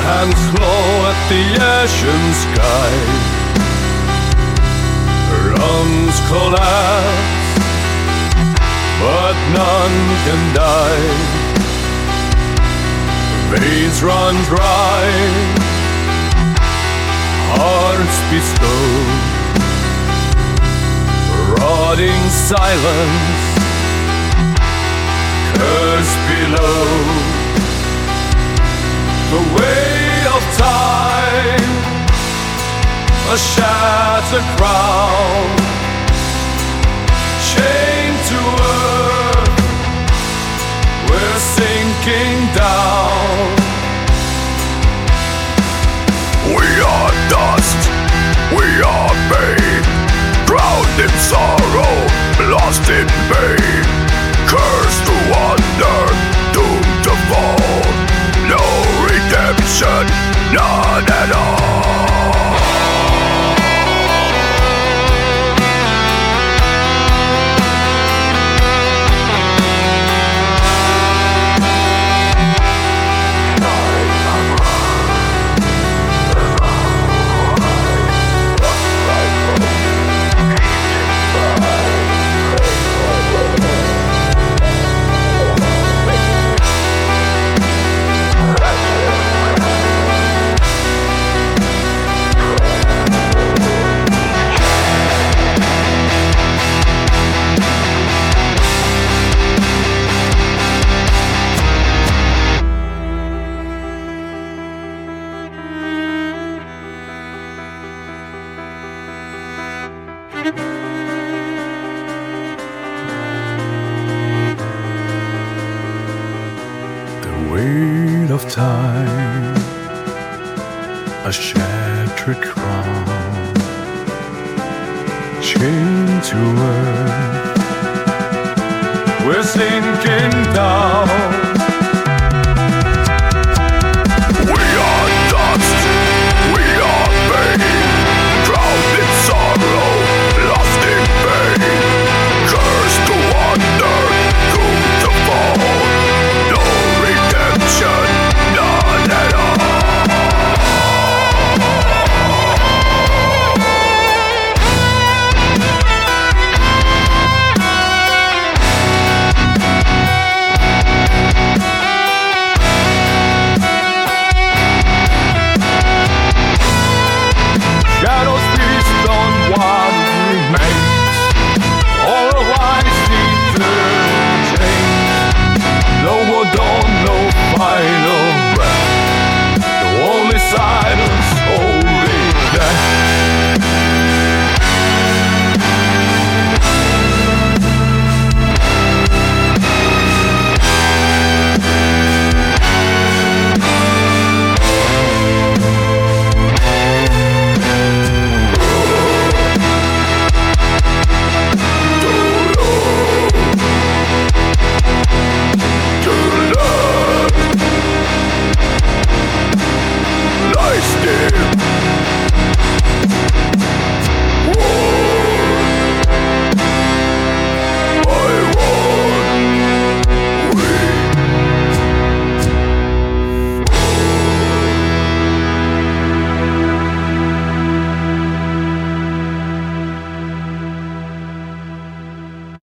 Hands claw at the ashen sky. Lungs collapse, but none can die. Veins run dry, hearts beat slow. Rotting silence, curse below. The weight of time, a shattered crown, chained to earth, we're sinking down. We are dust, we are pain, drowned in sorrow, lost in pain, cursed to wander, doomed to fall. No redemption, none at all. Weight of time, a shattered crown, chained to earth, we're sinking down.